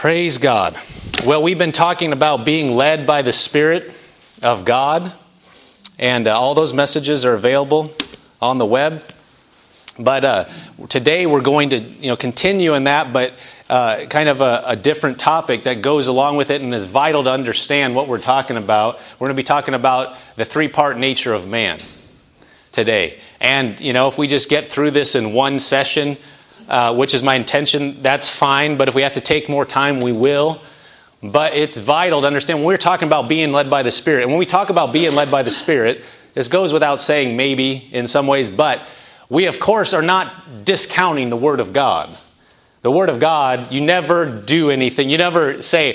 Praise God. Well, we've been talking about being led by the Spirit of God, and all those messages are available on the web. But today we're going to continue in that, but kind of a different topic that goes along with it and is vital to understand what we're talking about. We're going to be talking about the three-part nature of man today. And, if we just get through this in one session, which is my intention, that's fine. But if we have to take more time, we will. But it's vital to understand when we're talking about being led by the Spirit. And when we talk about being led by the Spirit, this goes without saying maybe in some ways, but we, of course, are not discounting the Word of God. The Word of God, you never do anything. You never say,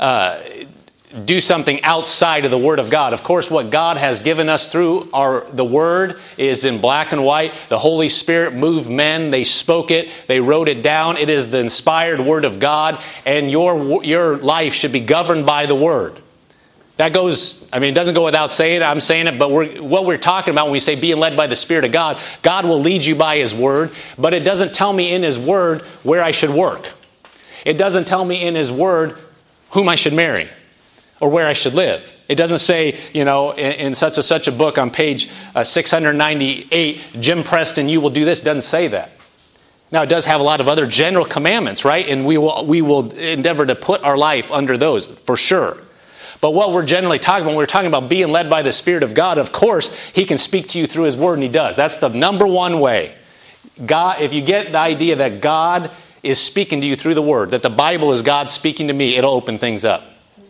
do something outside of the Word of God. Of course, what God has given us through the Word is in black and white. The Holy Spirit moved men. They spoke it. They wrote it down. It is the inspired Word of God, and your life should be governed by the Word. That goes, it doesn't go without saying it. I'm saying it, but what we're talking about when we say being led by the Spirit of God, God will lead you by His Word, but it doesn't tell me in His Word where I should work. It doesn't tell me in His Word whom I should marry or where I should live. It doesn't say, in such and such a book on page 698, Jim Preston, you will do this. It doesn't say that. Now, it does have a lot of other general commandments, right? And we will endeavor to put our life under those, for sure. But what we're generally talking about, when we're talking about being led by the Spirit of God, of course, He can speak to you through His Word, and He does. That's the number one way. God, if you get the idea that God is speaking to you through the Word, that the Bible is God speaking to me, it'll open things up.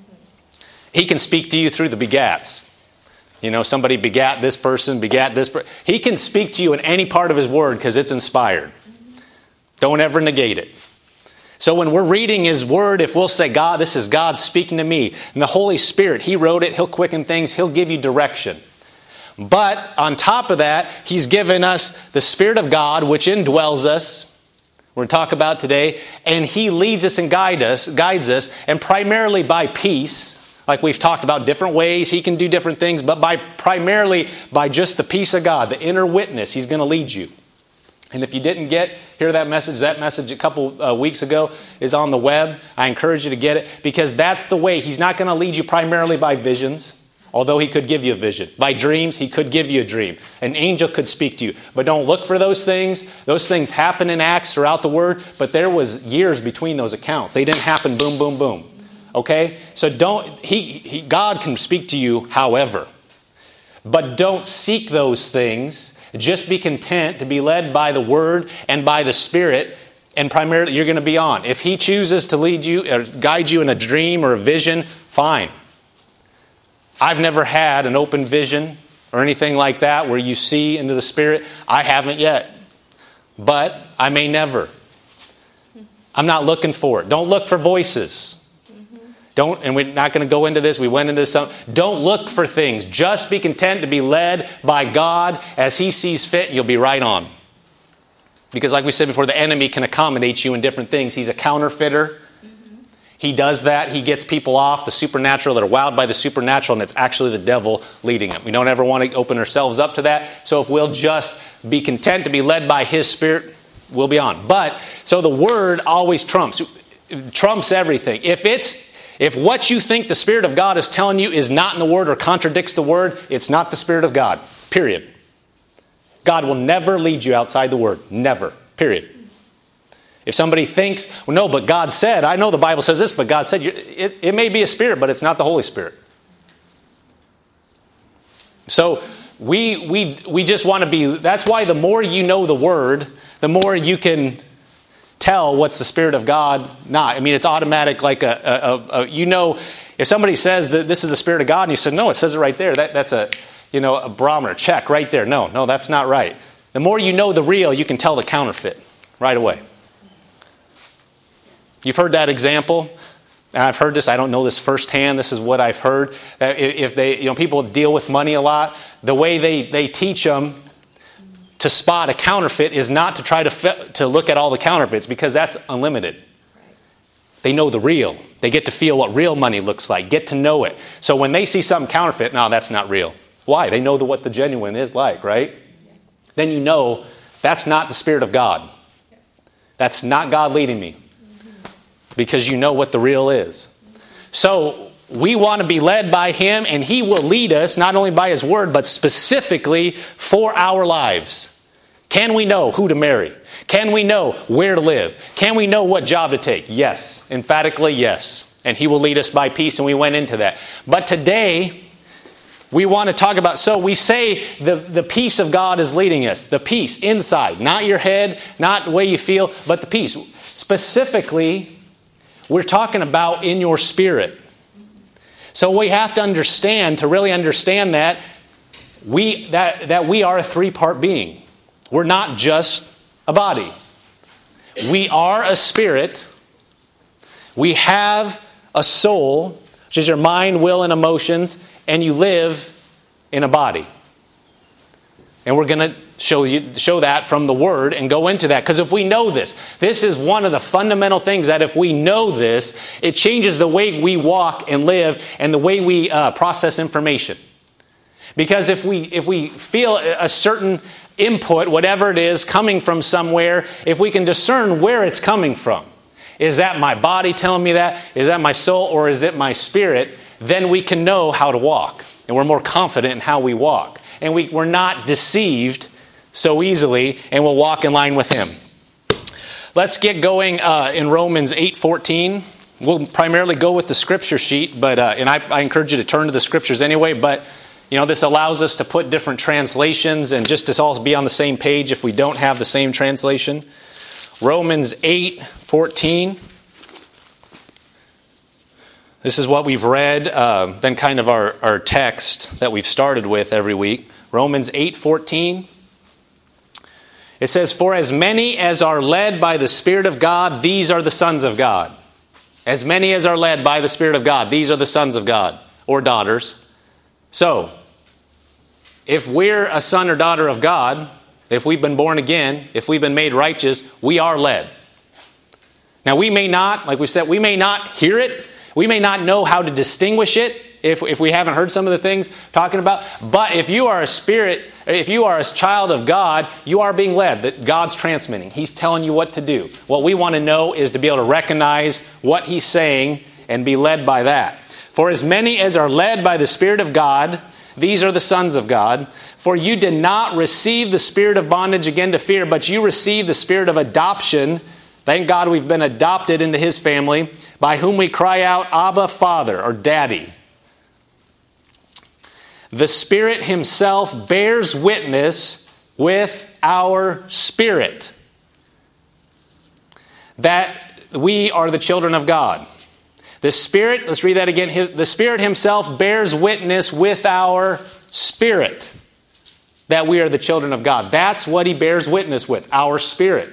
He can speak to you through the begats. Somebody begat this person, begat this person. He can speak to you in any part of His Word because it's inspired. Don't ever negate it. So when we're reading His Word, if we'll say, God, this is God speaking to me, and the Holy Spirit, He wrote it, He'll quicken things, He'll give you direction. But on top of that, He's given us the Spirit of God, which indwells us. We're going to talk about today, and He leads us and guides us, and primarily by peace. Like we've talked about different ways He can do different things, but primarily by just the peace of God, the inner witness, He's going to lead you. And if you didn't hear that message a couple weeks ago is on the web. I encourage you to get it because that's the way. He's not going to lead you primarily by visions, although He could give you a vision. By dreams, He could give you a dream. An angel could speak to you. But don't look for those things. Those things happen in Acts throughout the Word, but there was years between those accounts. They didn't happen boom, boom, boom. Okay? So God can speak to you however. But don't seek those things. Just be content to be led by the Word and by the Spirit, and primarily you're going to be on. If He chooses to lead you or guide you in a dream or a vision, fine. I've never had an open vision or anything like that where you see into the Spirit. I haven't yet. But I may never. I'm not looking for it. Don't look for voices. And we're not going to go into this. We went into some. Don't look for things. Just be content to be led by God as He sees fit. You'll be right on. Because like we said before, the enemy can accommodate you in different things. He's a counterfeiter. He does that. He gets people off the supernatural that are wowed by the supernatural, and it's actually the devil leading them. We don't ever want to open ourselves up to that. So if we'll just be content to be led by His Spirit, we'll be on. But, so the Word always trumps everything. If what you think the Spirit of God is telling you is not in the Word or contradicts the Word, it's not the Spirit of God. Period. God will never lead you outside the Word. Never. Period. If somebody thinks, well, no, but God said, I know the Bible says this, but God said, it may be a spirit, but it's not the Holy Spirit. So we just want to be, that's why the more you know the Word, the more you can tell what's the Spirit of God not. It's automatic like if somebody says that this is the Spirit of God and you said, no, it says it right there. That's a barometer, check right there. No, that's not right. The more you know the real, you can tell the counterfeit right away. You've heard that example. And I've heard this, I don't know this firsthand, this is what I've heard. If people deal with money a lot, the way they teach them to spot a counterfeit is not to try to look at all the counterfeits because that's unlimited. They know the real. They get to feel what real money looks like, get to know it. So when they see something counterfeit, no, that's not real. Why? They know what the genuine is like, right? Then you know that's not the Spirit of God. That's not God leading me. because you know what the real is. So we want to be led by Him, and He will lead us not only by His Word, but specifically for our lives. Can we know who to marry? Can we know where to live? Can we know what job to take? Yes. Emphatically, yes. And He will lead us by peace, and we went into that. But today, we want to talk about, so we say the peace of God is leading us. The peace inside. Not your head, not the way you feel, but the peace. Specifically, we're talking about in your spirit. So we have to understand, to really understand that we are a three-part being. We're not just a body. We are a spirit. We have a soul, which is your mind, will, and emotions, and you live in a body. And we're going to show that from the Word and go into that. Because if we know this is one of the fundamental things that if we know this, it changes the way we walk and live and the way we process information. Because if we feel a certain input, whatever it is, coming from somewhere, if we can discern where it's coming from, is that my body telling me that? Is that my soul? Or is it my spirit? Then we can know how to walk. And we're more confident in how we walk. And we're not deceived so easily, and we'll walk in line with Him. Let's get going in Romans 8:14. We'll primarily go with the scripture sheet, but and I encourage you to turn to the scriptures anyway, but this allows us to put different translations and just to all be on the same page if we don't have the same translation. Romans 8:14. This is what we've read, then kind of our text that we've started with every week. Romans 8:14. It says, "For as many as are led by the Spirit of God, these are the sons of God." As many as are led by the Spirit of God, these are the sons of God, or daughters. So, if we're a son or daughter of God, if we've been born again, if we've been made righteous, we are led. Now we may not, like we said, we may not hear it. We may not know how to distinguish it if we haven't heard some of the things talking about. But if you are a spirit, if you are a child of God, you are being led. That God's transmitting. He's telling you what to do. What we want to know is to be able to recognize what He's saying and be led by that. "For as many as are led by the Spirit of God, these are the sons of God. For you did not receive the spirit of bondage again to fear, but you received the spirit of adoption." Thank God we've been adopted into His family, "by whom we cry out, Abba, Father," or Daddy. "The Spirit Himself bears witness with our spirit that we are the children of God." The Spirit, let's read that again. The Spirit Himself bears witness with our spirit that we are the children of God. That's what He bears witness with, our spirit.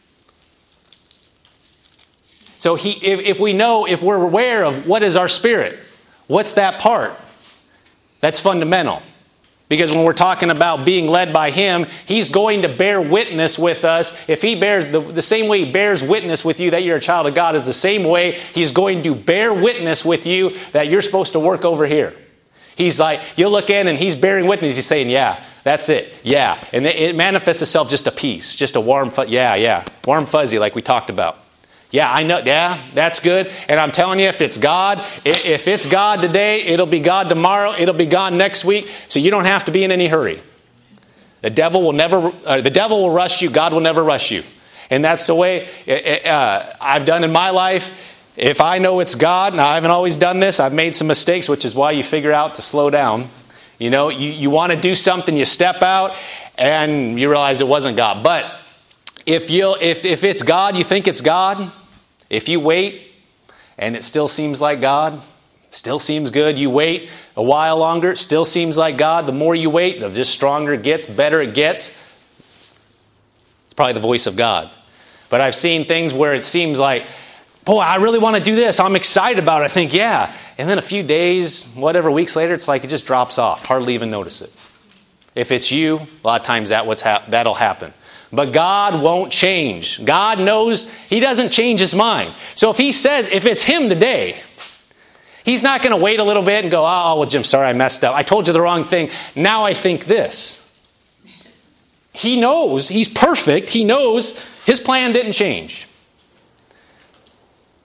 So if we're aware of what is our spirit, what's that part? That's fundamental. Because when we're talking about being led by Him, He's going to bear witness with us. If He bears, the same way He bears witness with you that you're a child of God is the same way He's going to bear witness with you that you're supposed to work over here. He's like, you'll look in and He's bearing witness. He's saying, yeah, that's it. Yeah. And it manifests itself just a peace, just a warm, warm fuzzy like we talked about. Yeah, I know. Yeah, that's good. And I'm telling you, if it's God today, it'll be God tomorrow. It'll be God next week. So you don't have to be in any hurry. The devil will rush you. God will never rush you. And that's the way I've done in my life. If I know it's God, now I haven't always done this. I've made some mistakes, which is why you figure out to slow down. You want to do something, you step out, and you realize it wasn't God. But if it's God, you think it's God. If you wait and it still seems like God, still seems good, you wait a while longer, it still seems like God. The more you wait, the just stronger it gets, better it gets. It's probably the voice of God. But I've seen things where it seems like, boy, I really want to do this. I'm excited about it. I think, yeah. And then a few days, whatever, weeks later, it's like it just drops off. Hardly even notice it. If it's you, a lot of times that'll happen. But God won't change. God knows He doesn't change His mind. So if He says, if it's Him today, He's not going to wait a little bit and go, oh, well, Jim, sorry, I messed up. I told you the wrong thing. Now I think this. He knows. He's perfect. He knows His plan didn't change.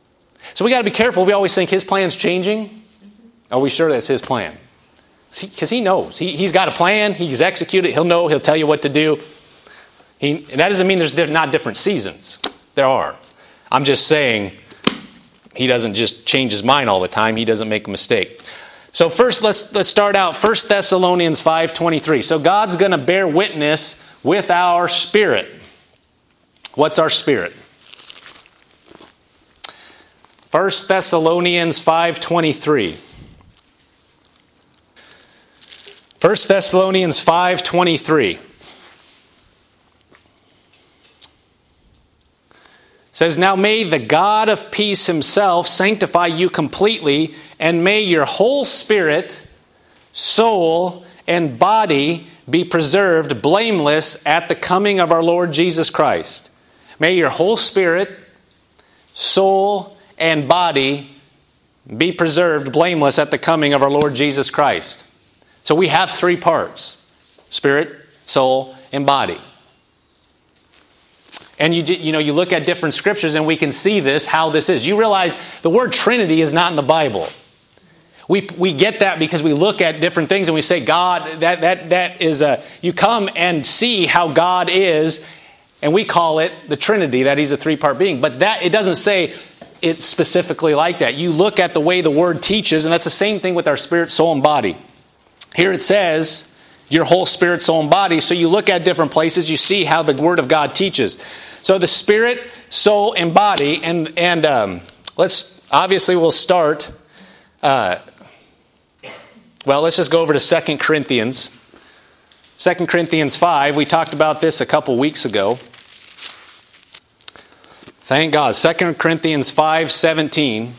So we got to be careful. We always think his plan's changing. Are we sure that's his plan? Because he knows. He's got a plan. He's executed. He'll know. He'll tell you what to do. And that doesn't mean there's not different seasons. There are. I'm just saying he doesn't just change his mind all the time. He doesn't make a mistake. So first, let's start out 1 Thessalonians 5:23. So God's going to bear witness with our spirit. What's our spirit? 1 Thessalonians 5:23. 1 Thessalonians 5:23 says, "Now may the God of peace himself sanctify you completely, and may your whole spirit, soul, and body be preserved blameless at the coming of our Lord Jesus Christ." May your whole spirit, soul, and body be preserved blameless at the coming of our Lord Jesus Christ. So we have three parts: spirit, soul, and body. And you look at different scriptures and we can see this, how this is. You realize the word Trinity is not in the Bible. We get that because we look at different things and we say, God, that is you come and see how God is, and we call it the Trinity, that he's a three-part being. But that it doesn't say it's specifically like that. You look at the way the word teaches, and that's the same thing with our spirit, soul, and body. Here it says your whole spirit, soul, and body. So you look at different places, you see how the Word of God teaches. So the spirit, soul, and body, and we'll start. Let's just go over to 2 Corinthians. 2 Corinthians 5. We talked about this a couple weeks ago. Thank God. 2 Corinthians 5:17.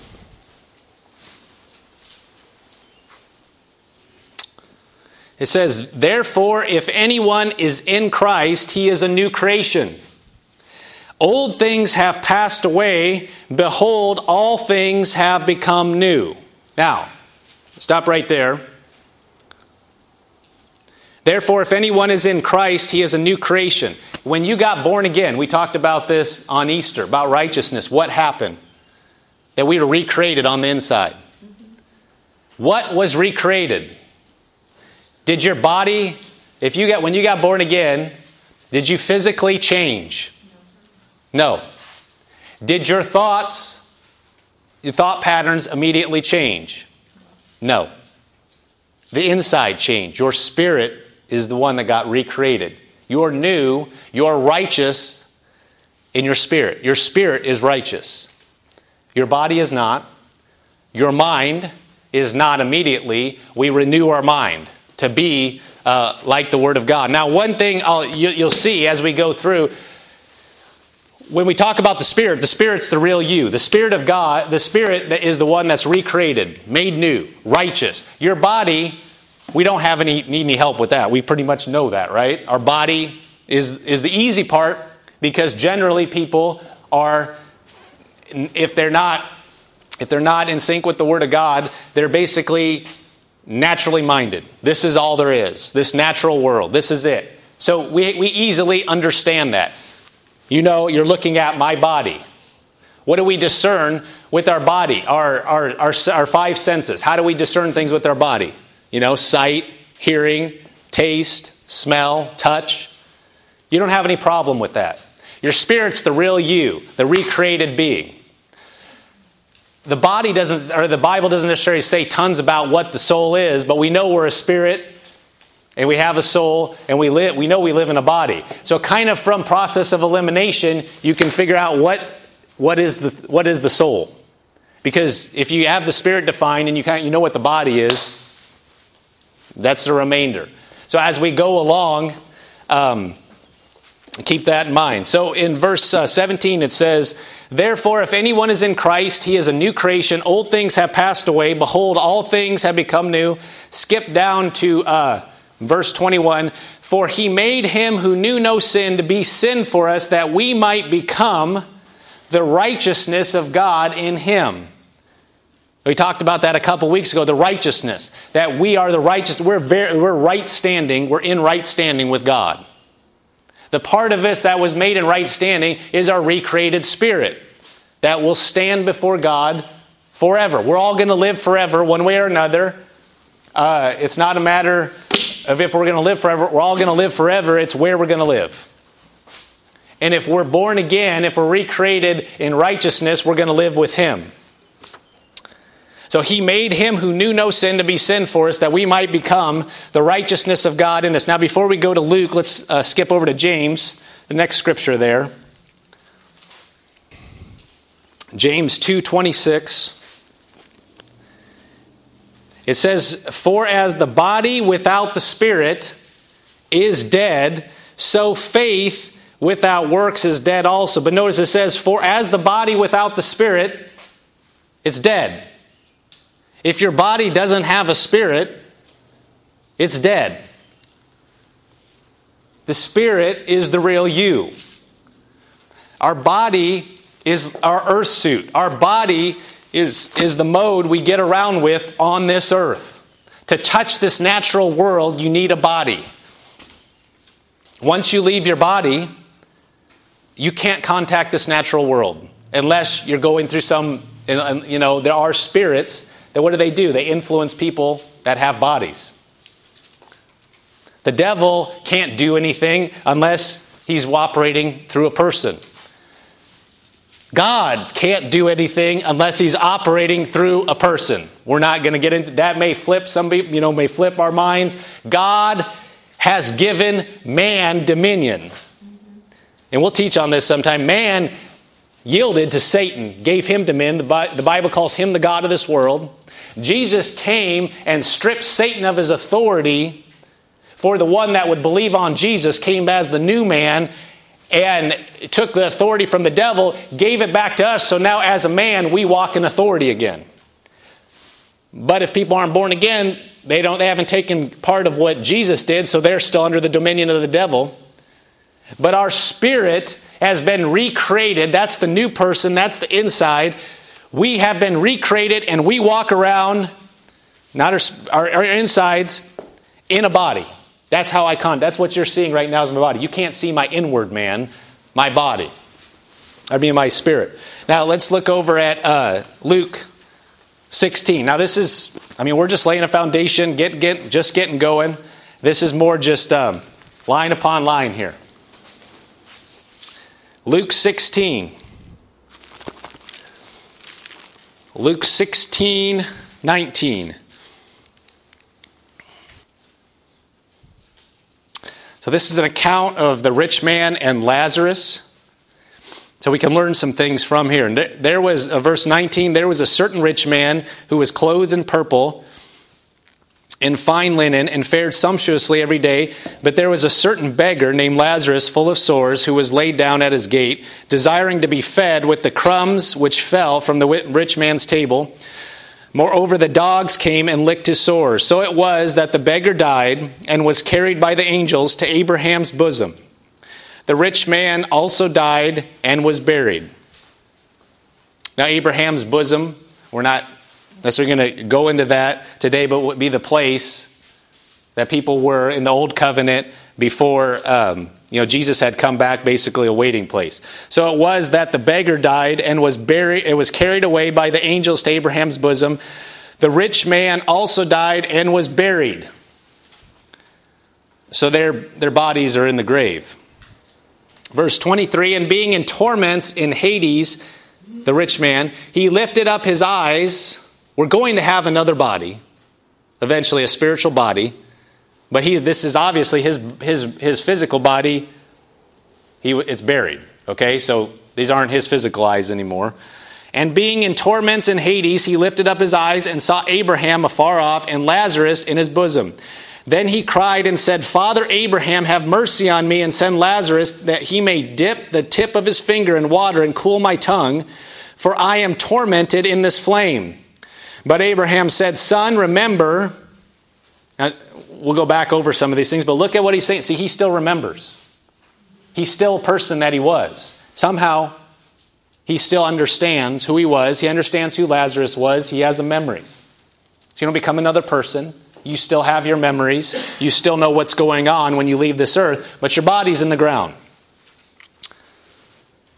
It says, "Therefore, if anyone is in Christ, he is a new creation. Old things have passed away. Behold, all things have become new." Now, stop right there. Therefore, if anyone is in Christ, he is a new creation. When you got born again, we talked about this on Easter, about righteousness. What happened? That we were recreated on the inside. What was recreated? Did your body, when you got born again, did you physically change? No. Did your thought patterns immediately change? No. The inside changed. Your spirit is the one that got recreated. You're new, you're righteous in your spirit. Your spirit is righteous. Your body is not. Your mind is not immediately. We renew our mind to be like the Word of God. Now, one thing you'll see as we go through, when we talk about the Spirit's the real you. The Spirit of God, the Spirit that is the one that's recreated, made new, righteous. Your body, we don't need any help with that. We pretty much know that, right? Our body is the easy part, because generally people are, if they're not in sync with the Word of God, they're basically naturally minded. This is all there is. This natural world. This is it. So we easily understand that. You're looking at my body. What do we discern with our body? Our five senses. How do we discern things with our body? Sight, hearing, taste, smell, touch. You don't have any problem with that. Your spirit's the real you, the recreated being. The Bible doesn't necessarily say tons about what the soul is, but we know we're a spirit, and we have a soul, and we know we live in a body. So kind of from process of elimination, you can figure out what is the soul. Because if you have the spirit defined and you know what the body is, that's the remainder. So as we go along, keep that in mind. So in verse 17 it says, "Therefore, if anyone is in Christ, he is a new creation. Old things have passed away. Behold, all things have become new." Skip down to verse 21. "For he made him who knew no sin to be sin for us, that we might become the righteousness of God in him." We talked about that a couple weeks ago, the righteousness. That we are the righteous. We're right standing. We're in right standing with God. The part of us that was made in right standing is our recreated spirit. that will stand before God forever. We're all going to live forever one way or another. It's not a matter of if we're going to live forever. We're all going to live forever. It's where we're going to live. And if we're born again, if we're recreated in righteousness, we're going to live with Him. So He made Him who knew no sin to be sin for us, that we might become the righteousness of God in us. Now, before we go to Luke, let's skip over to James, the next scripture there. James 2:26. It says, "For as the body without the Spirit is dead, so faith without works is dead also." But notice it says, "For as the body without the Spirit, it's dead." If your body doesn't have a spirit, it's dead. The Spirit is the real you. Our body is our earth suit. Our body is the mode we get around with on this earth. To touch this natural world, you need a body. Once you leave your body, you can't contact this natural world unless you're going through some, there are spirits that what do? They influence people that have bodies. The devil can't do anything unless he's operating through a person. God can't do anything unless He's operating through a person. We're not going to get into that. May flip some people, may flip our minds. God has given man dominion. And we'll teach on this sometime. Man yielded to Satan, gave him dominion. The Bible calls him the god of this world. Jesus came and stripped Satan of his authority, for the one that would believe on Jesus came as the new man and took the authority from the devil, gave it back to us, so now as a man we walk in authority again. But if people aren't born again, they haven't taken part of what Jesus did, so they're still under the dominion of the devil. But our spirit has been recreated. That's the new person, that's the inside. We have been recreated and we walk around, not our insides, in a body. That's how that's what you're seeing right now is my body. You can't see my inward man, my body. I mean my spirit. Now let's look over at Luke 16. Now this is, we're just laying a foundation, just getting going. This is more just line upon line here. Luke 16. Luke 16:19. So this is an account of the rich man and Lazarus. So we can learn some things from here. And there was, verse 19, there was a certain rich man who was clothed in purple, in fine linen, and fared sumptuously every day. But there was a certain beggar named Lazarus, full of sores, who was laid down at his gate, desiring to be fed with the crumbs which fell from the rich man's table. Moreover, the dogs came and licked his sores. So it was that the beggar died and was carried by the angels to Abraham's bosom. The rich man also died and was buried. Now, Abraham's bosom, we're not necessarily going to go into that today, but would be the place that people were in the old covenant before Jesus had come back, basically a waiting place. So it was that the beggar died and was buried. It was carried away by the angels to Abraham's bosom. The rich man also died and was buried. So their bodies are in the grave. Verse 23, and being in torments in Hades, the rich man, he lifted up his eyes. We're going to have another body, eventually a spiritual body. But this is obviously his physical body. It's buried. Okay, so these aren't his physical eyes anymore. And being in torments in Hades, he lifted up his eyes and saw Abraham afar off and Lazarus in his bosom. Then he cried and said, Father Abraham, have mercy on me and send Lazarus that he may dip the tip of his finger in water and cool my tongue, for I am tormented in this flame. But Abraham said, Son, remember. Now, we'll go back over some of these things, but look at what he's saying. See, he still remembers. He's still a person that he was. Somehow, he still understands who he was. He understands who Lazarus was. He has a memory. So you don't become another person. You still have your memories. You still know what's going on when you leave this earth, but your body's in the ground.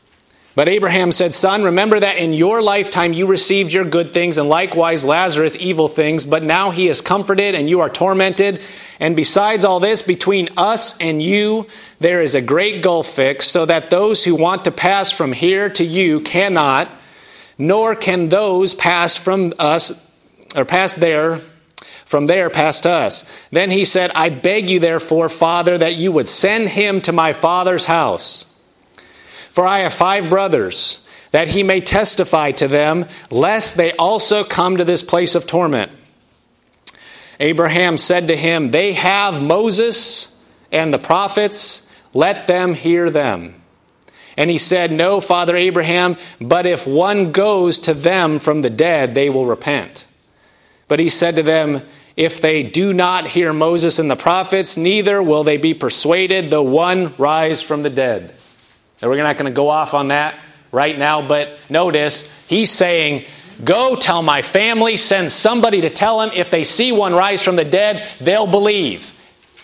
But Abraham said, Son, remember that in your lifetime you received your good things, and likewise Lazarus evil things, but now he is comforted and you are tormented. And besides all this, between us and you there is a great gulf fixed, so that those who want to pass from here to you cannot, nor can those pass from us, or pass there, from there past us. Then he said, I beg you therefore, Father, that you would send him to my father's house. For I have 5 brothers, that he may testify to them, lest they also come to this place of torment. Abraham said to him, They have Moses and the prophets, let them hear them. And he said, No, Father Abraham, but if one goes to them from the dead, they will repent. But he said to them, If they do not hear Moses and the prophets, neither will they be persuaded, though one rise from the dead. Now, we're not going to go off on that right now, but notice he's saying, Go tell my family, send somebody to tell them if they see one rise from the dead, they'll believe.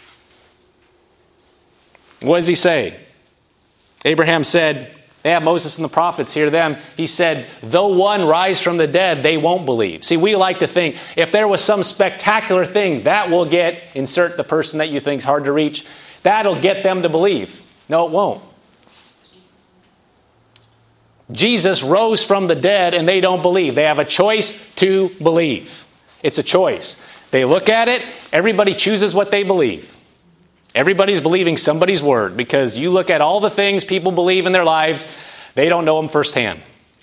What does he say? Abraham said, They have Moses and the prophets, hear them. He said, Though one rise from the dead, they won't believe. See, we like to think if there was some spectacular thing, that will insert the person that you think is hard to reach, that'll get them to believe. No, it won't. Jesus rose from the dead and they don't believe. They have a choice to believe. It's a choice. They look at it, everybody chooses what they believe. Everybody's believing somebody's word because you look at all the things people believe in their lives, they don't know them firsthand.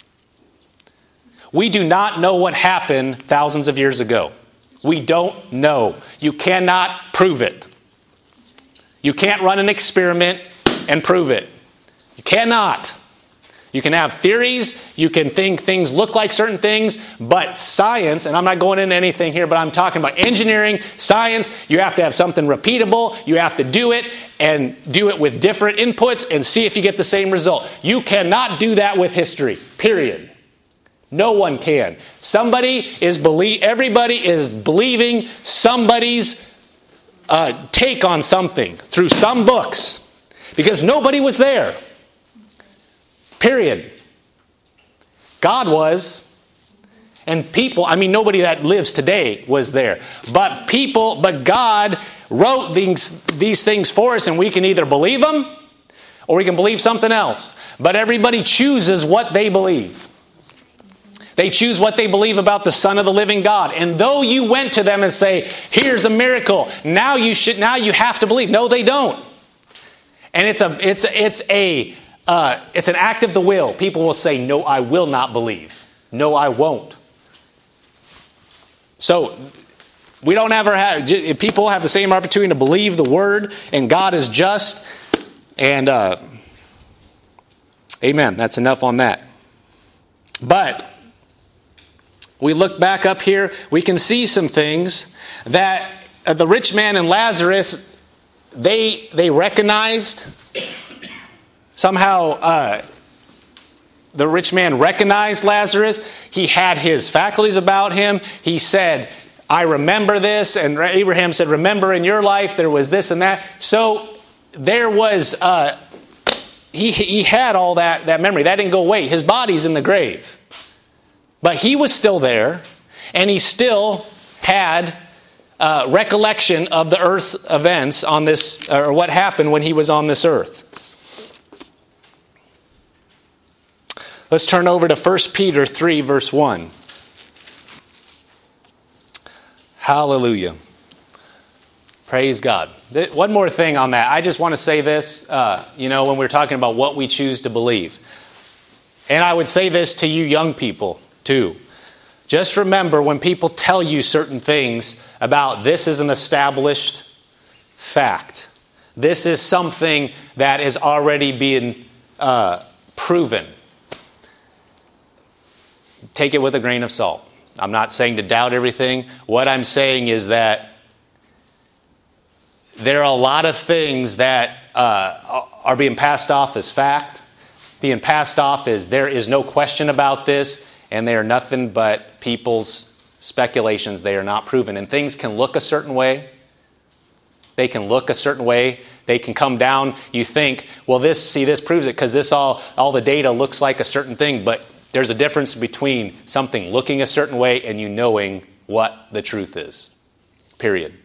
We do not know what happened thousands of years ago. We don't know. You cannot prove it. You can't run an experiment and prove it. You cannot. You can have theories, you can think things look like certain things, but science, and I'm not going into anything here, but I'm talking about engineering, science, you have to have something repeatable, you have to do it, and do it with different inputs, and see if you get the same result. You cannot do that with history, period. No one can. Everybody is believing somebody's take on something through some books, because nobody was there. Period. God was. And people, nobody that lives today was there. But God wrote these things for us, and we can either believe them or we can believe something else. But everybody chooses what they believe. They choose what they believe about the Son of the living God. And though you went to them and say, here's a miracle, now you have to believe. No, they don't. And it's an act of the will. People will say, no, I will not believe. No, I won't. So, people have the same opportunity to believe the word, and God is just. And, amen. That's enough on that. But, we look back up here, we can see some things that the rich man and Lazarus, they recognized. Somehow, the rich man recognized Lazarus. He had his faculties about him. He said, I remember this. And Abraham said, remember in your life there was this and that. So there was, he had all that memory. That didn't go away. His body's in the grave. But he was still there. And he still had recollection of the earth events on this, or what happened when he was on this earth. Let's turn over to 1 Peter 3, verse 1. Hallelujah. Praise God. One more thing on that. I just want to say this, when we're talking about what we choose to believe. And I would say this to you young people, too. Just remember when people tell you certain things about this is an established fact. This is something that is already being proven. Take it with a grain of salt. I'm not saying to doubt everything. What I'm saying is that there are a lot of things that are being passed off as fact. Being passed off as there is no question about this, and they are nothing but people's speculations. They are not proven. And things can look a certain way. They can look a certain way They can come down. You think, well, this proves it because this all the data looks like a certain thing. But there's a difference between something looking a certain way and you knowing what the truth is. Period.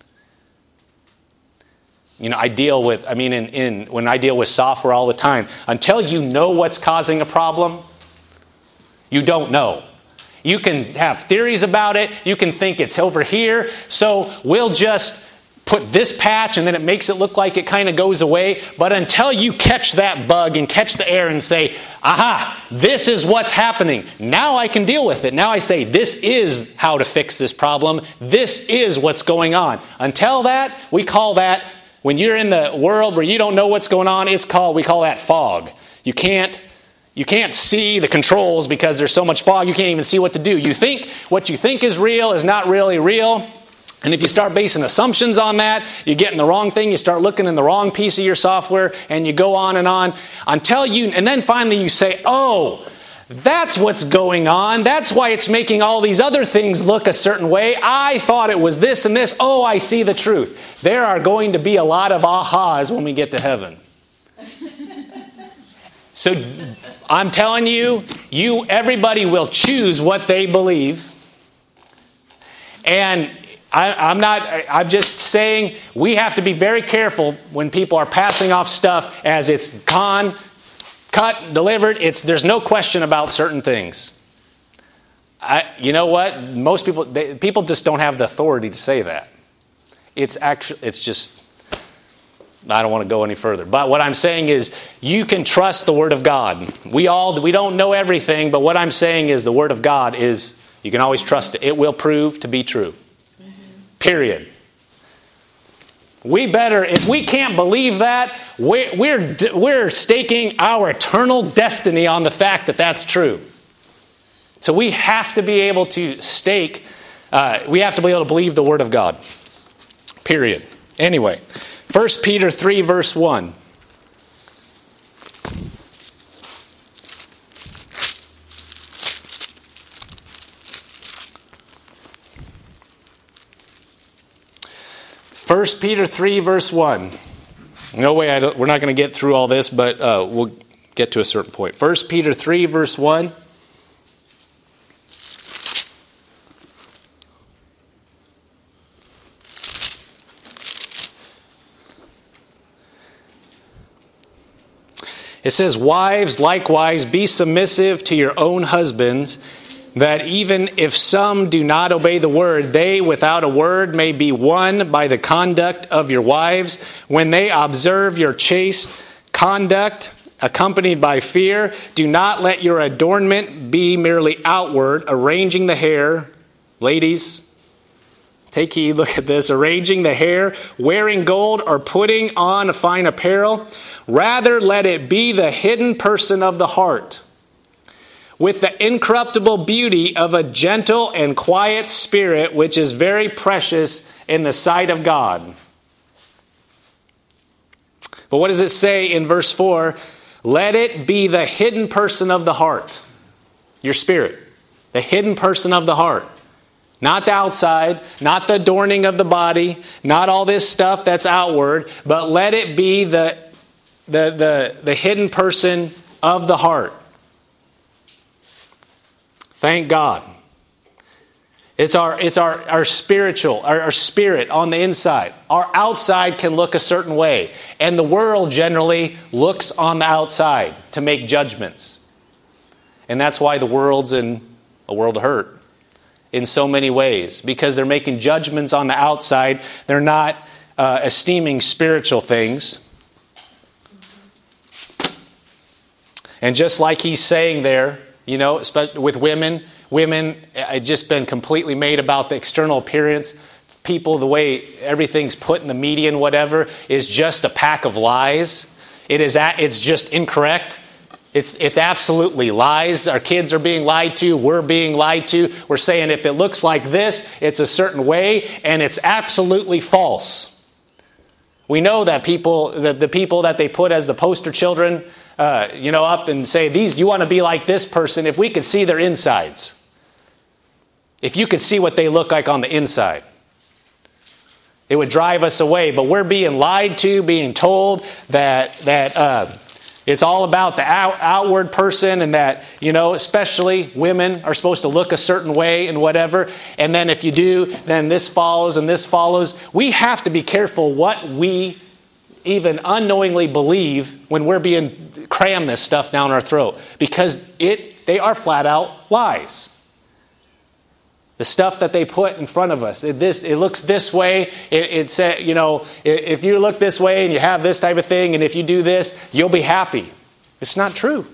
When I deal with software all the time, until you know what's causing a problem, you don't know. You can have theories about it. You can think it's over here. So we'll just put this patch and then it makes it look like it kind of goes away. But until you catch that bug and catch the error and say, aha, this is what's happening. Now I can deal with it. Now I say, this is how to fix this problem. This is what's going on. Until that, we call that, when you're in the world where you don't know what's going on, we call that fog. You can't see the controls because there's so much fog, you can't even see what to do. What you think is real is not really real. And if you start basing assumptions on that, you get in the wrong thing, you start looking in the wrong piece of your software, and you go on and then finally you say, oh, that's what's going on. That's why it's making all these other things look a certain way. I thought it was this and this. Oh, I see the truth. There are going to be a lot of ahas when we get to heaven. So I'm telling you, everybody will choose what they believe. And I'm just saying we have to be very careful when people are passing off stuff as it's gone, cut, delivered. There's no question about certain things. You know what? Most people just don't have the authority to say that. It's just, I don't want to go any further. But what I'm saying is you can trust the Word of God. We don't know everything, but what I'm saying is the Word of God is, you can always trust it. It will prove to be true. Period. If we can't believe that, we're staking our eternal destiny on the fact that that's true. So we have to be able to we have to be able to believe the Word of God. Period. Anyway, 1 Peter 3 verse 1. First Peter 3 verse 1. No way, we're not going to get through all this, but we'll get to a certain point. 1 Peter 3 verse 1. It says, wives, likewise, be submissive to your own husbands, that even if some do not obey the word, they without a word may be won by the conduct of your wives, when they observe your chaste conduct, accompanied by fear. Do not let your adornment be merely outward, arranging the hair. Ladies, take heed, look at this. Arranging the hair, wearing gold, or putting on a fine apparel. Rather, let it be the hidden person of the heart, with the incorruptible beauty of a gentle and quiet spirit, which is very precious in the sight of God. But what does it say in verse 4? Let it be the hidden person of the heart. Your spirit. The hidden person of the heart. Not the outside, not the adorning of the body, not all this stuff that's outward, but let it be the hidden person of the heart. Thank God. It's our spiritual, our spirit on the inside. Our outside can look a certain way. And the world generally looks on the outside to make judgments. And that's why the world's in a world of hurt in so many ways. Because they're making judgments on the outside. They're not esteeming spiritual things. And just like he's saying there, you know, especially with women, it's just been completely made about the external appearance. People, the way everything's put in the media and whatever, is just a pack of lies. It's just incorrect. It's absolutely lies. Our kids are being lied to. We're being lied to. We're saying if it looks like this, it's a certain way, and it's absolutely false. We know that the people that they put as the poster children, up and say, you want to be like this person, if we could see their insides. If you could see what they look like on the inside. It would drive us away. But we're being lied to, being told that it's all about the outward person, and that, especially women are supposed to look a certain way and whatever. And then if you do, then this follows and this follows. We have to be careful what we even unknowingly believe when we're being crammed this stuff down our throat, because they are flat out lies. The stuff that they put in front of us, it looks this way. It said, if you look this way and you have this type of thing, and if you do this, you'll be happy. It's not true.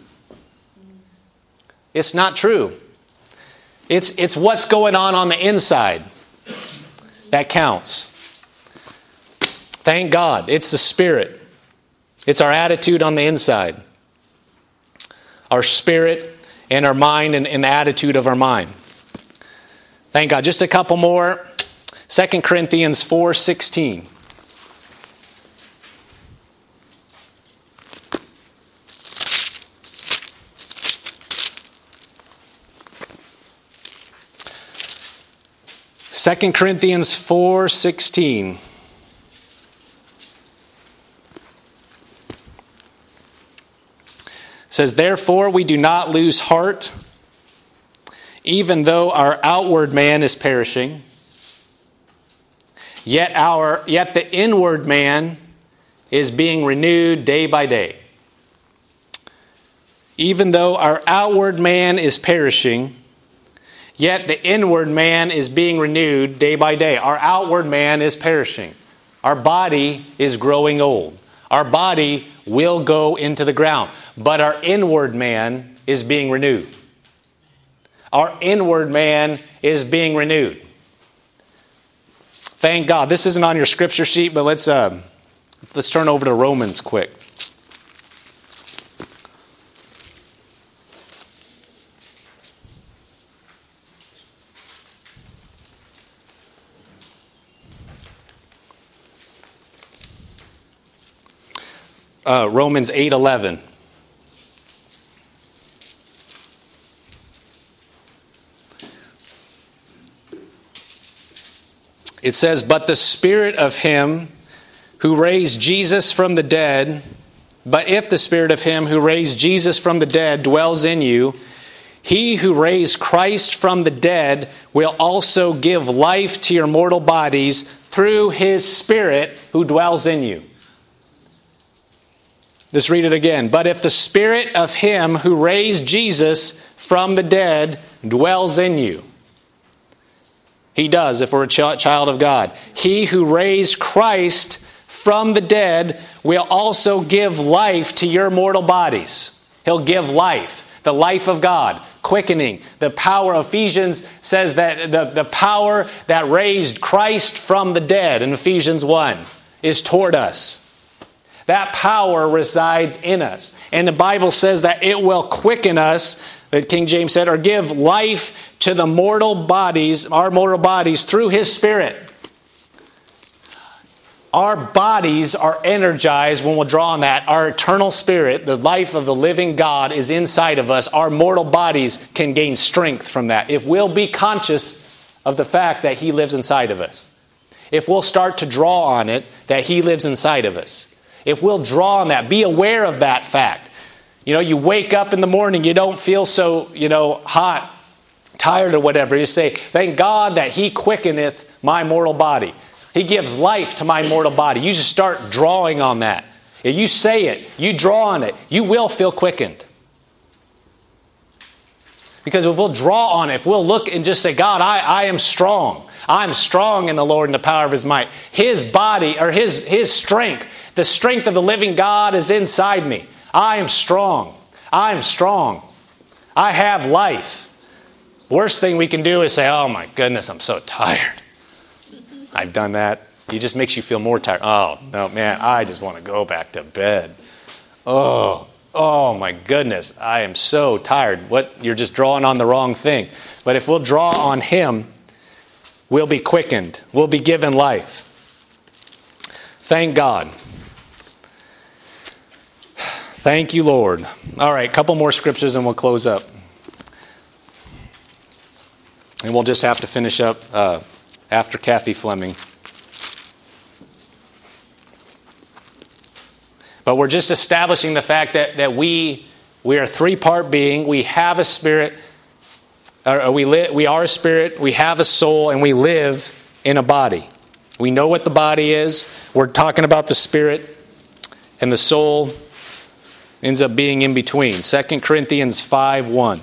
It's not true. It's what's going on the inside that counts. Thank God. It's the Spirit. It's our attitude on the inside. Our spirit and our mind and the attitude of our mind. Thank God. Just a couple more. 2 Corinthians 4:16. Second Corinthians 4:16. Says, therefore we do not lose heart, even though our outward man is perishing, yet the inward man is being renewed day by day. Even though our outward man is perishing, yet the inward man is being renewed day by day. Our outward man is perishing. Our body is growing old. Our body will go into the ground. But our inward man is being renewed. Our inward man is being renewed. Thank God. This isn't on your scripture sheet, but let's turn over to Romans quick. Romans 8:11. It says, but if the Spirit of him who raised Jesus from the dead dwells in you, he who raised Christ from the dead will also give life to your mortal bodies through his Spirit who dwells in you. Let's read it again. But if the Spirit of him who raised Jesus from the dead dwells in you. He does if we're a child of God. He who raised Christ from the dead will also give life to your mortal bodies. He'll give life. The life of God. Quickening. The power. Ephesians says that the power that raised Christ from the dead in Ephesians 1 is toward us. That power resides in us. And the Bible says that it will quicken us, that King James said, or give life to the mortal bodies, our mortal bodies, through his Spirit. Our bodies are energized when we'll draw on that. Our eternal spirit, the life of the living God, is inside of us. Our mortal bodies can gain strength from that if we'll be conscious of the fact that he lives inside of us. If we'll start to draw on it, that he lives inside of us. If we'll draw on that, be aware of that fact. You wake up in the morning, you don't feel so, hot, tired or whatever. You say, thank God that he quickeneth my mortal body. He gives life to my mortal body. You just start drawing on that. If you say it, you draw on it, you will feel quickened. Because if we'll draw on it, if we'll look and just say, God, I am strong. I'm strong in the Lord and the power of his might. His body, or his strength, the strength of the living God is inside me. I am strong. I'm strong. I have life. Worst thing we can do is say, oh my goodness, I'm so tired. I've done that. It just makes you feel more tired. Oh, no, man, I just want to go back to bed. Oh my goodness, I am so tired. You're just drawing on the wrong thing. But if we'll draw on him, we'll be quickened. We'll be given life. Thank God. Thank you, Lord. All right, a couple more scriptures and we'll close up. And we'll just have to finish up after Kathy Fleming. But we're just establishing the fact that we are a three-part being. We have a spirit. We are a spirit. We have a soul, and we live in a body. We know what the body is. We're talking about the spirit, and the soul ends up being in between. 2 Corinthians 5:1.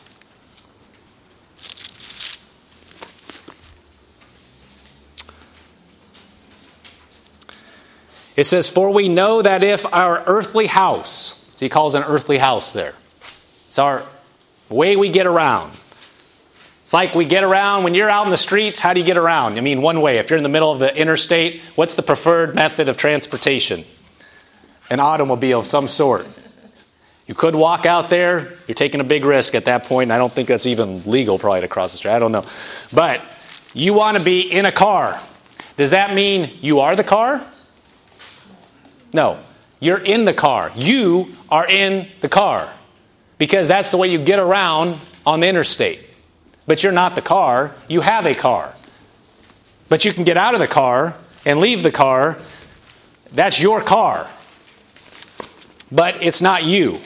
It says, "For we know that if our earthly house," so he calls it an earthly house there. It's our way we get around. It's like we get around, when you're out in the streets, how do you get around? I mean, one way. If you're in the middle of the interstate, what's the preferred method of transportation? An automobile of some sort. You could walk out there. You're taking a big risk at that point. And I don't think that's even legal probably to cross the street. I don't know. But you want to be in a car. Does that mean you are the car? No. You're in the car. You are in the car. Because that's the way you get around on the interstate. But you're not the car. You have a car. But you can get out of the car and leave the car. That's your car. But it's not you.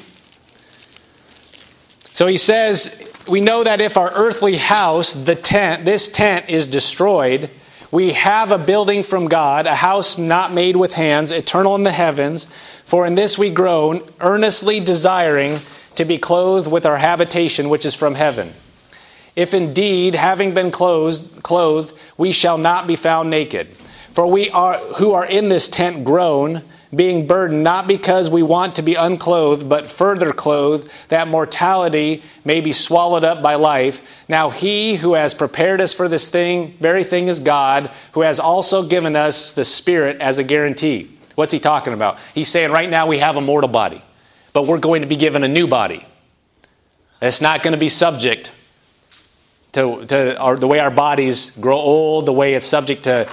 So he says, we know that if our earthly house, this tent is destroyed, we have a building from God, a house not made with hands, eternal in the heavens. For in this we groan, earnestly desiring to be clothed with our habitation which is from heaven. If indeed, having been clothed, we shall not be found naked. For we who are in this tent groan, being burdened, not because we want to be unclothed, but further clothed, that mortality may be swallowed up by life. Now he who has prepared us for this very thing is God, who has also given us the Spirit as a guarantee. What's he talking about? He's saying right now we have a mortal body, but we're going to be given a new body. It's not going to be subject to the way our bodies grow old, the way it's subject to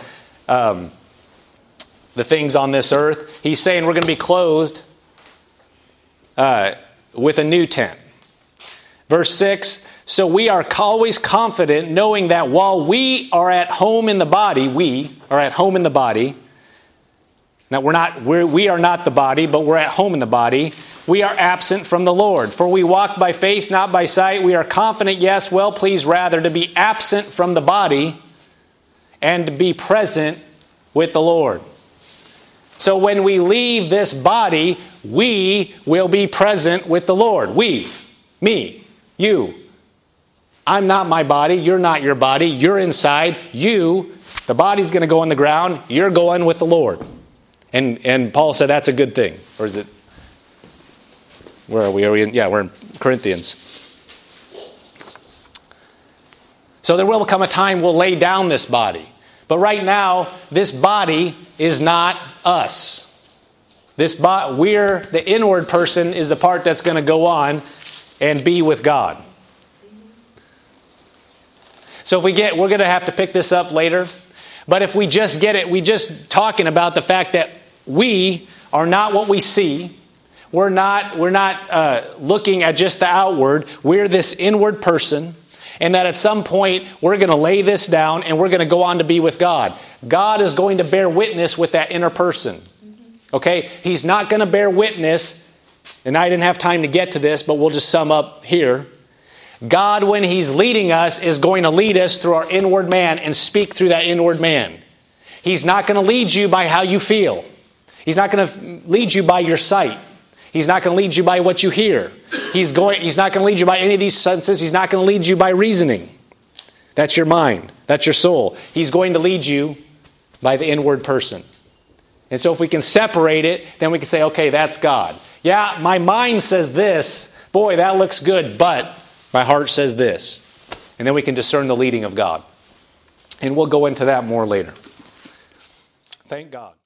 the things on this earth. He's saying we're going to be clothed with a new tent. Verse 6, so we are always confident, knowing that while we are at home in the body, now we are not the body, but we're at home in the body, we are absent from the Lord. For we walk by faith, not by sight. We are confident, yes, well pleased rather to be absent from the body and to be present with the Lord. So when we leave this body, we will be present with the Lord. We, me, you. I'm not my body. You're not your body. You're inside. You, the body's going to go on the ground. You're going with the Lord. And Paul said that's a good thing. Or is it? Where are we? We're in Corinthians. So there will come a time we'll lay down this body. But right now, this body is not us. The inward person is the part that's going to go on and be with God. So we're going to have to pick this up later. But if we just get it, we just talking about the fact that we are not what we see. We're not looking at just the outward. We're this inward person. And that at some point, we're going to lay this down and we're going to go on to be with God. God is going to bear witness with that inner person. Okay? He's not going to bear witness, and I didn't have time to get to this, but we'll just sum up here. God, when He's leading us, is going to lead us through our inward man and speak through that inward man. He's not going to lead you by how you feel. He's not going to lead you by your sight. He's not going to lead you by what you hear. He's not going to lead you by any of these senses. He's not going to lead you by reasoning. That's your mind. That's your soul. He's going to lead you by the inward person. And so if we can separate it, then we can say, okay, that's God. Yeah, my mind says this. Boy, that looks good, but my heart says this. And then we can discern the leading of God. And we'll go into that more later. Thank God.